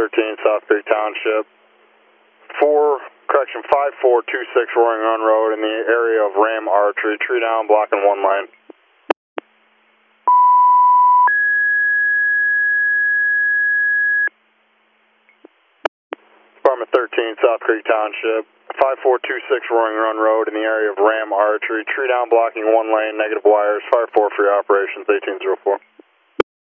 13 South Creek Township. 5426 Roaring Run Road in the area of Ram Archery. Tree down, blocking one lane. Department 13 South Creek Township. 5426 Roaring Run Road in the area of Ram Archery. Tree down, blocking one lane, negative wires. Fire 4 for your operations, 1804.